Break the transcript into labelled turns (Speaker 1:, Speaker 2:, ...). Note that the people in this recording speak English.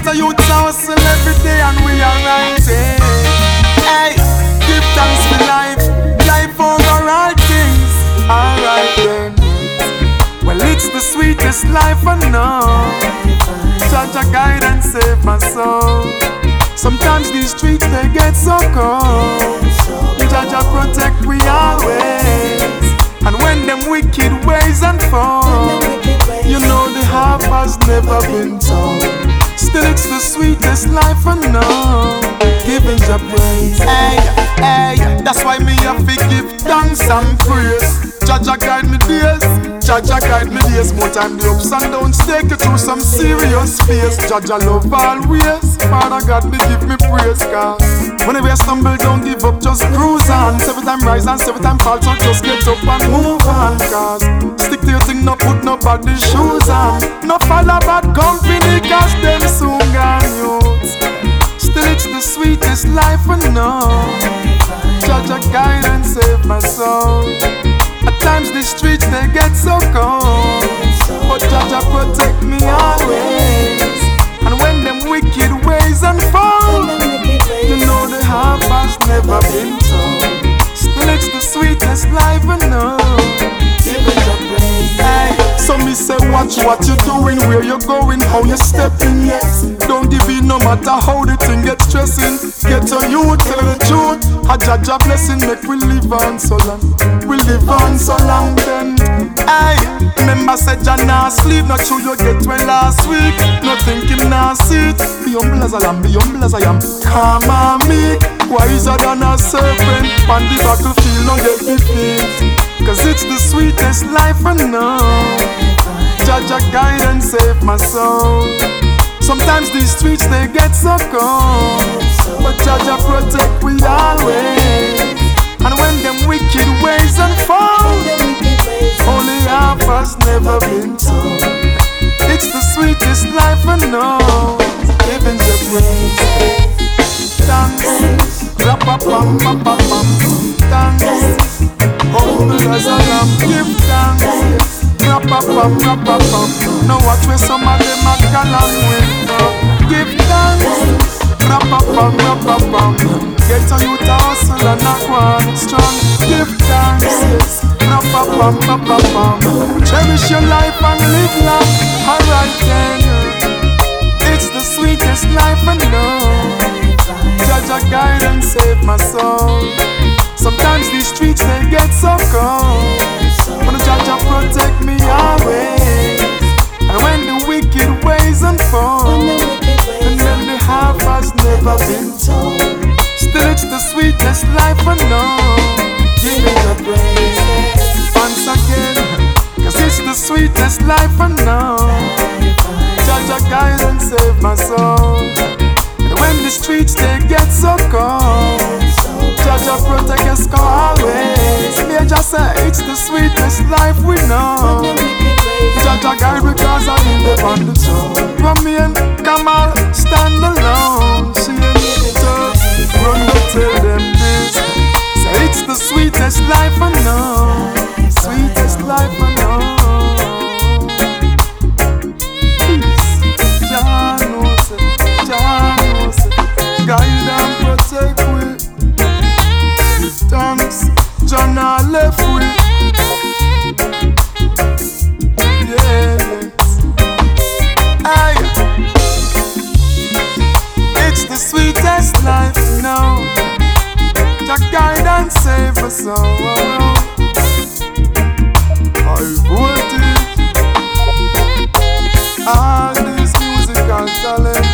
Speaker 1: a youth hustle every day and we are rising. Hey, give thanks for life, life over all things. Alright then. Well, it's the sweetest life I know. Jah guide and save my soul. Sometimes these streets they get so cold. Jah protect we always. And when them wicked ways unfold, you know the half has never been told. Still it's the sweetest life I know. Giving Jah praise. Hey, hey, that's why me have to give thanks and praise. Jah guide me days, Jah guide me days. More time the ups and downs take you through some serious fears. Jah love always, Father God me give me praise. Cause whenever you stumble don't give up, just cruise on. 7 times rise and 7 times fall, so just get up and move on. Cause stick to your thing, no put nobody shoes on. No follow bad company, cause them soon gone youths. Still it's the sweetest life I know. Jah guide and save my soul. At times the streets they get so cold, but Jah protect me always. And when them wicked ways unfold, you know the half has never been told. Still it's the sweetest life I know. Giving Jah praise. Hey, so me say watch what you doing, where you going, how you stepping. Yes, don't give in no matter how the thing gets stressing. Get on you, tell the truth. A Jah blessing make we live on so long. We live on so long then. Hey, remember said Jah nah sleep. Not sure you get well last week. Not think him nah sit. Be humble as I am, be humble as I am. Calm and meek, wiser than a serpent. On the battlefield, no get defeat. Cause it's the sweetest life I know. Jah guide and save my soul. Sometimes these streets they get so cold, but Jah protect we always. And when them wicked ways unfold, only half has never been told. It's the sweetest life I know. Giving Jah praise. Thanks, rap-a-pam-pam-pam-pam. Thanks, humble as I am. Give thanks, rap-a-pam-pam-pam. Now watch where some of them a galang with. Give thanks, rap-a-pam-pam-pam. Get a youth a hustle and a go on strong. Give thanks, yes, rap-a-pam-pam-pam. Cherish your life and live long. Alright then, it's the sweetest life I know. Jah guide and save my soul. Sometimes these streets they get so cold, but Jah protect me always. And when the wicked ways unfold, and then the half has never been told. Still it's the sweetest life I know. Giving Jah praise once again, cause it's the sweetest life I know. Jah guide and save my soul. And when the streets they get so cold, Jah protect us always. Me I just say it's the sweetest life we know. Jah guide because I live on the throne. Remain, Kamal, stand alone. See it, run to tell them this. Say it's the sweetest life I know. Sweetest life I know. Peace. Jah knows it, Jah knows it. Guide and protect we. Give thanks, Jah nah left we. It's the sweetest life now. Jah guide and save us all. I wrote it. All this musical talent.